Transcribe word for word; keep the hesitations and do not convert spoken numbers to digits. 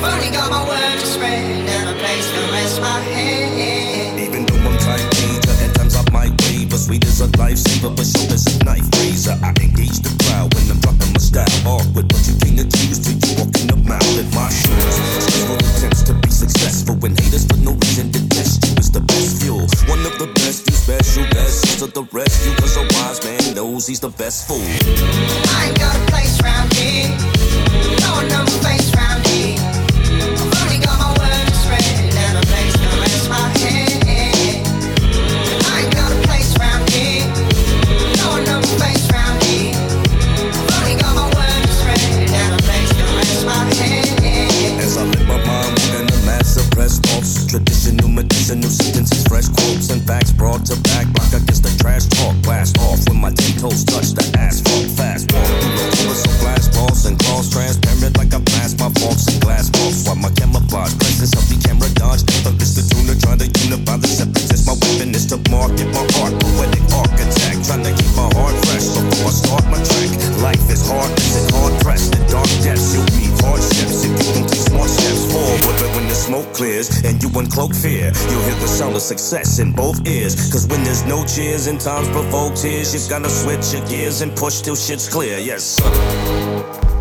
Only got my words to spread and a place to rest my head. Even though I'm tight major, at times I might waver. Sweet as a lifesaver, but sharp as a knife razor. I engage the crowd when I'm dropping my style. Awkward, but you can't accuse till you walk in the mouth in my shoes. Several attempts to be successful when haters for no reason detest you is the best fuel. One of the best, you special best to the rest. You cause a wise man knows he's the best fool. I ain't got a place round here, no number face round here. I've only got my words to spread and a place to rest my head. I ain't got a place round here, no number face round here. I've only got my words to spread and a place to rest my head. As I let my mind walk in the mass suppressed thoughts, traditional medicinal sentences, fresh quotes and facts brought to back block against the trash talk. Blast off when my ten toes touch the asphalt. Fast walk through the doors of glass balls and claws, transparent like I blast my faults and glass balls. While my camouflage presence of the camera dodge, effortless the tuner trying to unify the separatists. My weapon is to market my art, poetic architect, trying to keep my heart fresh before I start my track. Life is hard, it's hard pressed. In dark depths, you'll meet hardships if you don't take smart steps forward. But when the smoke clears and you uncloak fear, you'll hear the sound of success in both ears. Cause when there's no cheers and times provoke tears, you gotta switch your gears and push till shit's clear. Yes, sir.